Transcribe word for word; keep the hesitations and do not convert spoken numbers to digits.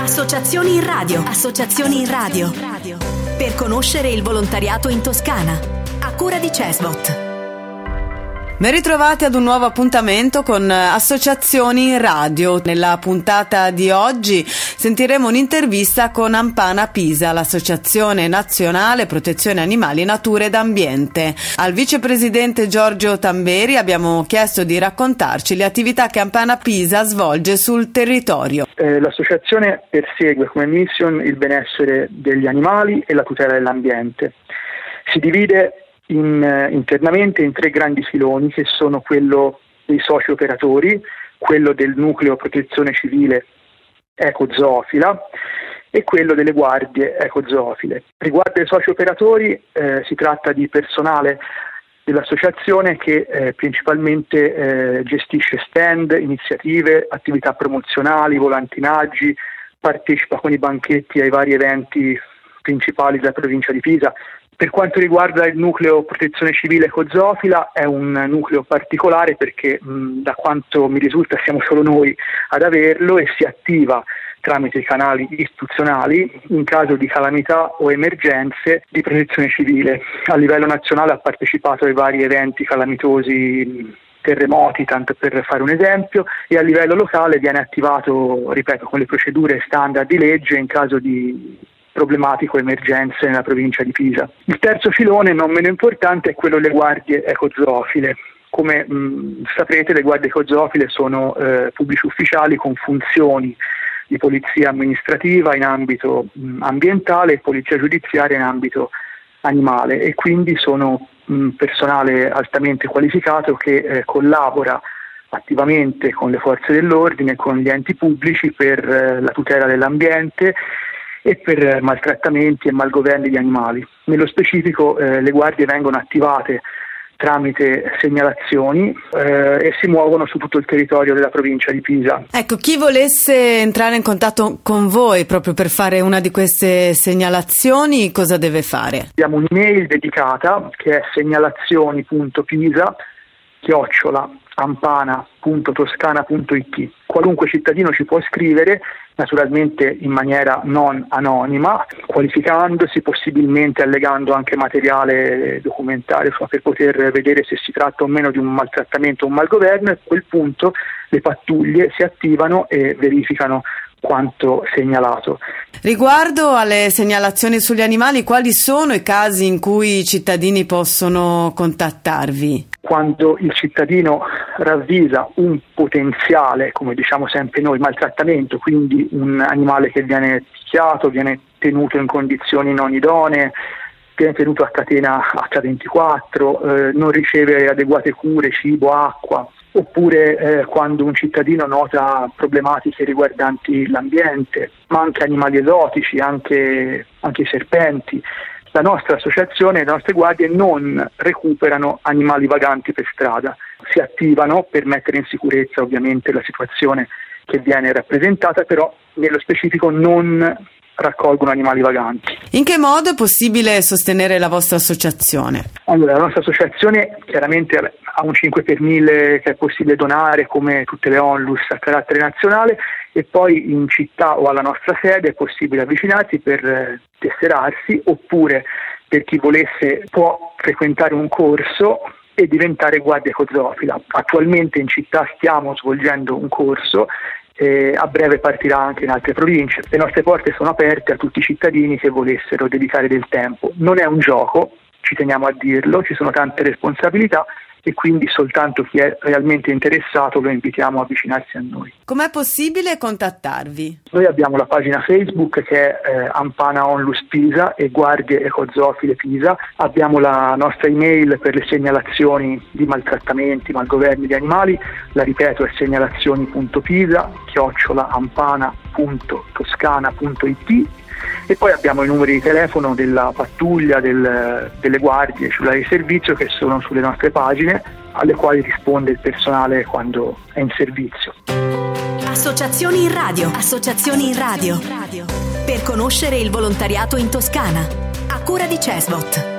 Associazioni in radio. Associazioni in radio. Per conoscere il volontariato in Toscana. A cura di Cesbot. Ben ritrovati ad un nuovo appuntamento con Associazioni in Radio. Nella puntata di oggi sentiremo un'intervista con Ampana Pisa, l'Associazione Nazionale Protezione Animali, Natura ed Ambiente. Al vicepresidente Giorgio Tamberi abbiamo chiesto di raccontarci le attività che Ampana Pisa svolge sul territorio. Eh, l'associazione persegue come mission il benessere degli animali e la tutela dell'ambiente. Si divide In, internamente in tre grandi filoni, che sono quello dei soci operatori, quello del nucleo protezione civile ecozoofila e quello delle guardie ecozoofile. Riguardo ai soci operatori eh, si tratta di personale dell'associazione che eh, principalmente eh, gestisce stand, iniziative, attività promozionali, volantinaggi, partecipa con i banchetti ai vari eventi principali della provincia di Pisa. Per quanto riguarda il nucleo protezione civile ecozoofila, è un nucleo particolare perché mh, da quanto mi risulta siamo solo noi ad averlo e si attiva tramite i canali istituzionali in caso di calamità o emergenze di protezione civile. A livello nazionale ha partecipato ai vari eventi calamitosi, terremoti, tanto per fare un esempio, e a livello locale viene attivato, ripeto, con le procedure standard di legge in caso di problematico emergenze nella provincia di Pisa. Il terzo filone, non meno importante, è quello delle guardie ecozoofile. Come mh, saprete, le guardie ecozoofile sono eh, pubblici ufficiali con funzioni di polizia amministrativa in ambito mh, ambientale e polizia giudiziaria in ambito animale, e quindi sono mh, personale altamente qualificato che eh, collabora attivamente con le forze dell'ordine, con gli enti pubblici per eh, la tutela dell'ambiente e per maltrattamenti e malgoverni di animali. Nello specifico eh, le guardie vengono attivate tramite segnalazioni eh, e si muovono su tutto il territorio della provincia di Pisa. Ecco, chi volesse entrare in contatto con voi proprio per fare una di queste segnalazioni, cosa deve fare? Abbiamo un'email dedicata che è segnalazioni punto pisa chiocciola ampana punto toscana punto it. Qualunque cittadino ci può scrivere, naturalmente in maniera non anonima, qualificandosi, possibilmente allegando anche materiale documentario per poter vedere se si tratta o meno di un maltrattamento o un malgoverno, e a quel punto le pattuglie si attivano e verificano quanto segnalato. Riguardo alle segnalazioni sugli animali, quali sono i casi in cui i cittadini possono contattarvi? Quando il cittadino ravvisa un potenziale, come diciamo sempre noi, maltrattamento, quindi un animale che viene picchiato, viene tenuto in condizioni non idonee, viene tenuto a catena acca ventiquattro, eh, non riceve adeguate cure, cibo, acqua, oppure eh, quando un cittadino nota problematiche riguardanti l'ambiente, ma anche animali esotici, anche, anche i serpenti. La nostra associazione e le nostre guardie non recuperano animali vaganti per strada, si attivano per mettere in sicurezza ovviamente la situazione che viene rappresentata, però nello specifico non raccolgono animali vaganti. In che modo è possibile sostenere la vostra associazione? Allora, la nostra associazione chiaramente ha un cinque per mille che è possibile donare, come tutte le onlus a carattere nazionale, e poi in città o alla nostra sede è possibile avvicinarsi per eh, tesserarsi, oppure per chi volesse può frequentare un corso e diventare guardia ecozoofila. Attualmente in città stiamo svolgendo un corso, e a breve partirà anche in altre province. Le nostre porte sono aperte a tutti i cittadini che volessero dedicare del tempo. Non è un gioco, ci teniamo a dirlo, ci sono tante responsabilità, e quindi soltanto chi è realmente interessato lo invitiamo a avvicinarsi a noi. Com'è possibile contattarvi? Noi abbiamo la pagina Facebook che è eh, Ampana Onlus Pisa e Guardie Ecozoofile Pisa, abbiamo la nostra email per le segnalazioni di maltrattamenti, malgoverni di animali, la ripeto è segnalazioni punto pisa chiocciola ampana punto toscana punto it, e poi abbiamo i numeri di telefono della pattuglia, del, delle guardie, cellulari di servizio, che sono sulle nostre pagine, alle quali risponde il personale quando è in servizio. Associazioni in radio. Associazioni in radio. Per conoscere il volontariato in Toscana. A cura di Cesbot.